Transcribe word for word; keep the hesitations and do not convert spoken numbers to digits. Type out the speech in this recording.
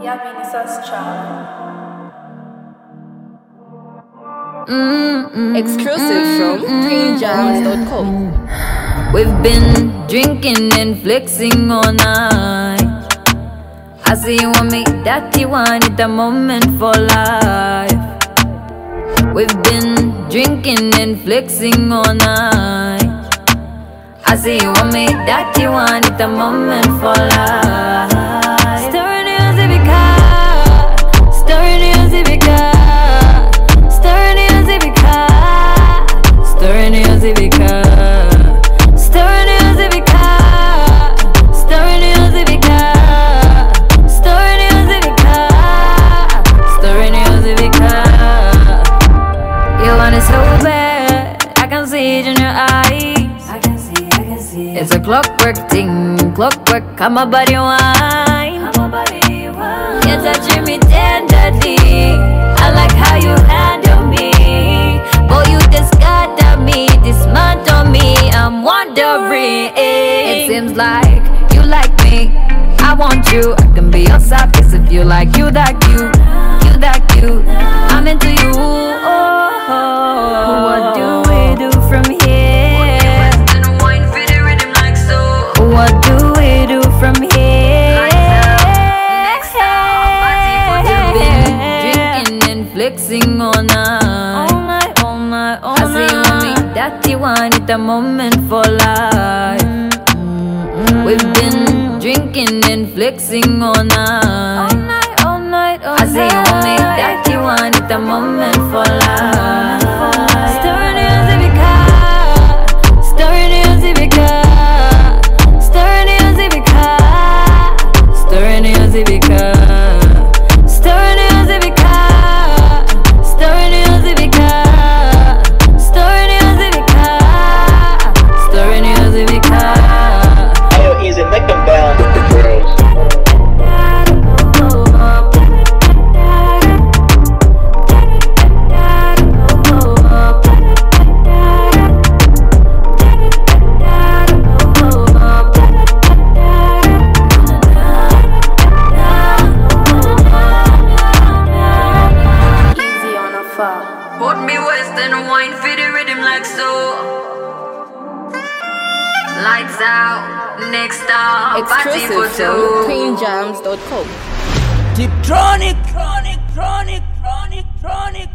Mm-mm. Exclusive from green jams dot com. We've been drinking and flexing all night. I see you want me, that you want it, a moment for life. We've been drinking and flexing all night. I see you want me, that you want it, a moment for life. Stirring the Zivica, stirring the Zivica, stirring the Zivica, stirring the Zivica, stirring the Zivica, stirring the Zivica, stirring the Zivica, stirring the Zivica. You want it so bad, I can see it in your eyes. I can see, I can see it. It's a clockwork thing, clockwork, come my body wine. Come my body wine. You're touching me tenderly. I like how you handle me. Boy, you just got at me, dismantle me. I'm wondering. It seems like you like me. I want you. I can be your side piece if you like. You that cute, you that cute. I'm into you. Oh, what do we do from here? What do we do from here? We've been drinking and flexing all night. All night, all night, all night. I see you want me, that you want it, a moment for life. We've been drinking and flexing all night. All night, all night, all night. I see you want me, that you want it, a moment for life. Stirring the Zivica, stirring the Zivica, stirring the Zivica, stirring the Zivica, stirring the Zivica, stirring the Zivica, stirring the Zivica, stirring the Zivica. Ayo, easy, make them bounce with the girls. Put me west and wine for the rhythm like so. Lights out, next stop, party for Exclusive from two. green jams dot com. Deep chronic, chronic, chronic, chronic, chronic.